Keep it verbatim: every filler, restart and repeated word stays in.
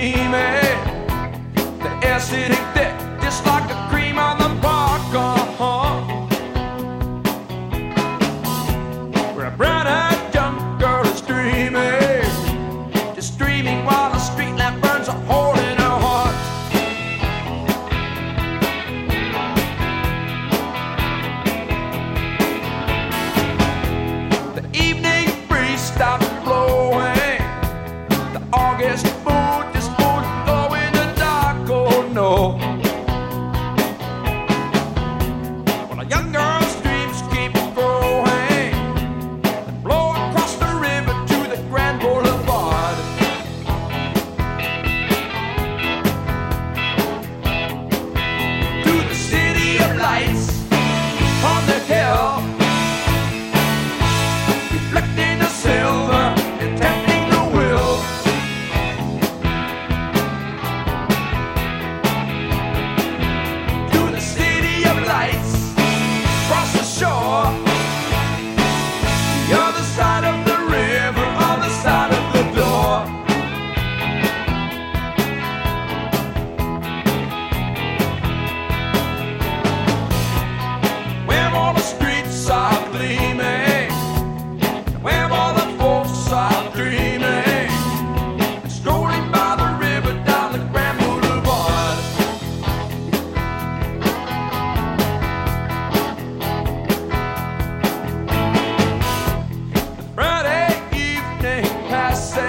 dreaming. The air sitting thick, just like a cream on the park. Uh-huh. Where a brown-eyed young girl is dreaming, just dreaming while the street lamp burns a hole in her heart. The evening breeze stops blowing, the August moon just won't go in the dark. Oh no. Well, a young girl's dreams keep growing and blow across the river to the Grand Boulevard. To the city of lights on the hill, reflecting the silver and tempting the will. To the city of lights, across the shore, the other side of the river, on the side of the door. Where all the streets are gleaming, where all the folks are dreaming, strolling by the river down the Grand Boulevard. Friday evening passes,